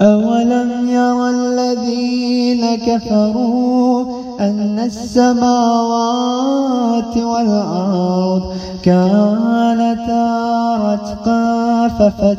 أولم ير الذين كفروا أن السماوات والأرض كانتا رتقا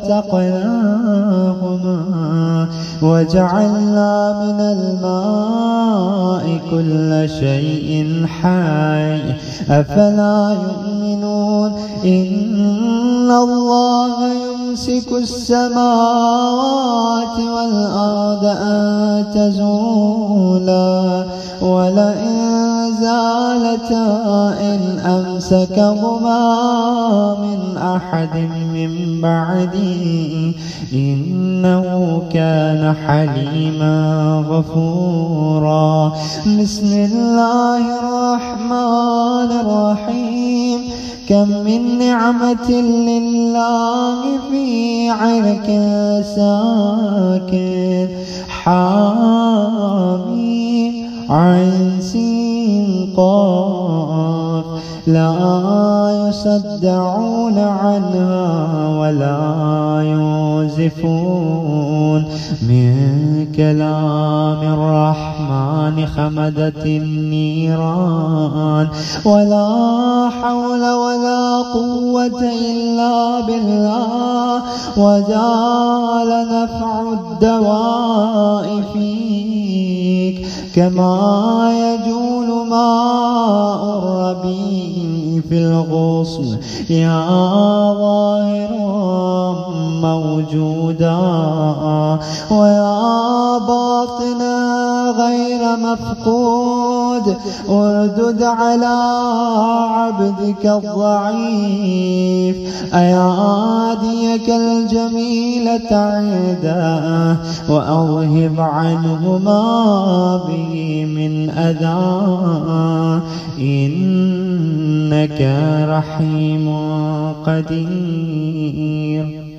ففتقناهما وجعلنا من الماء كل شيء حي أفلا يؤمنون إن الله يمسك السماوات والأرض أن تزولا ولئن زالتا إن أمسكهما من أحد من بعده إنه كان حليما غفورا. بسم الله الرحمن الرحيم. كم من نعمة لله في عرك ساكن حاميم عين سين قاف لا يصدعون عنها ولا يوزفون من كلام الرحمن خمدت النيران ولا حول ولا قوة إلا بالله وجعل نفع الدواء فيك كما يجول ماء الربيع في الغصن يا ظاهرا موجودا ويا باطنا غير مفقود اردد على عبدك الضعيف أياديك الجميلة عيدا وأوهب عنه ما به من أذى إنك رحيم قدير.